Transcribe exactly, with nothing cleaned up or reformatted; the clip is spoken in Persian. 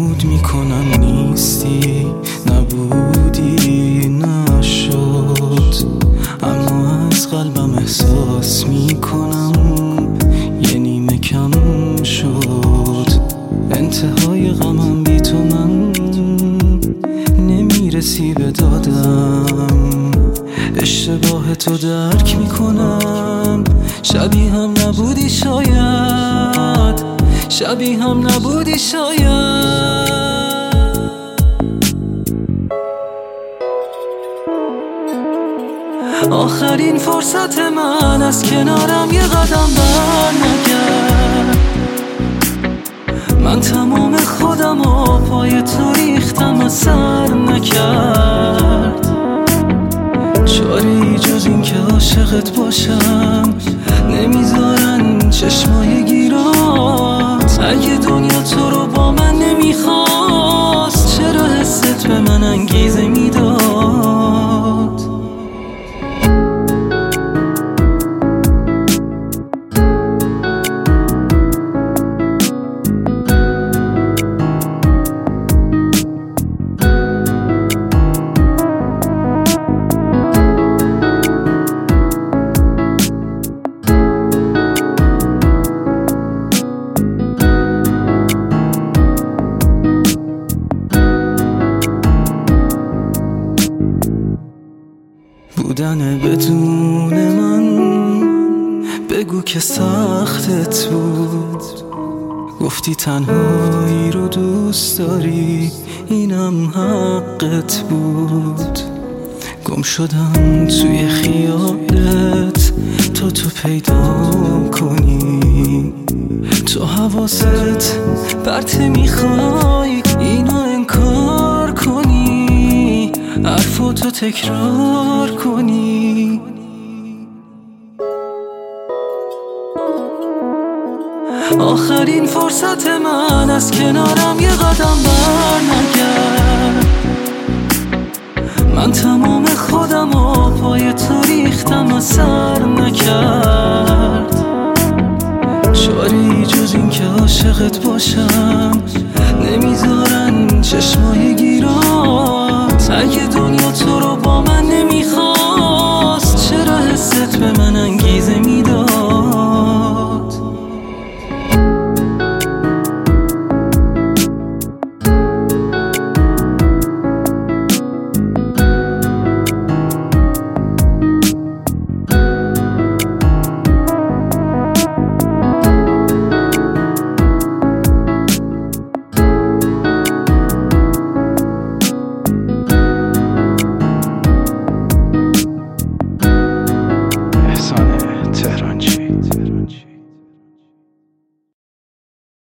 فرامود میکنم نیستی، نبودی، نشد، اما از قلبم احساس میکنم یه نیمه کم شد. انتهای غمم بی تو من نمیرسی به دادم، اشتباه تو درک میکنم. شبیه هم نبودی شاید، شبیه هم نبودی شاید. آخرین فرصت من از کنارم یه قدم بر نگرد. من تمام خودم و پای تو ریختم و سر نکرد. چاری جز این که عاشقت باشم نمیذارن چشمای گیرات. اگه دنیا تو رو با من نمیخواست چرا حست به من انگیزه میداد؟ بودن بدون من بگو که سختت بود. گفتی تنهایی رو دوست داری، اینم حقت بود. گم شدم توی خیالت تا تو پیدا کنی. تو حواست برته میخوای اینو انکار کنی، حرفاتو تکرار کنی. آخرین فرصت من از کنارم یه قدم بر نگرد. من تمام خودم و پای تو ریختم و سر نکرد. چاری جز این که عاشقت باشم نمیذارن چشمای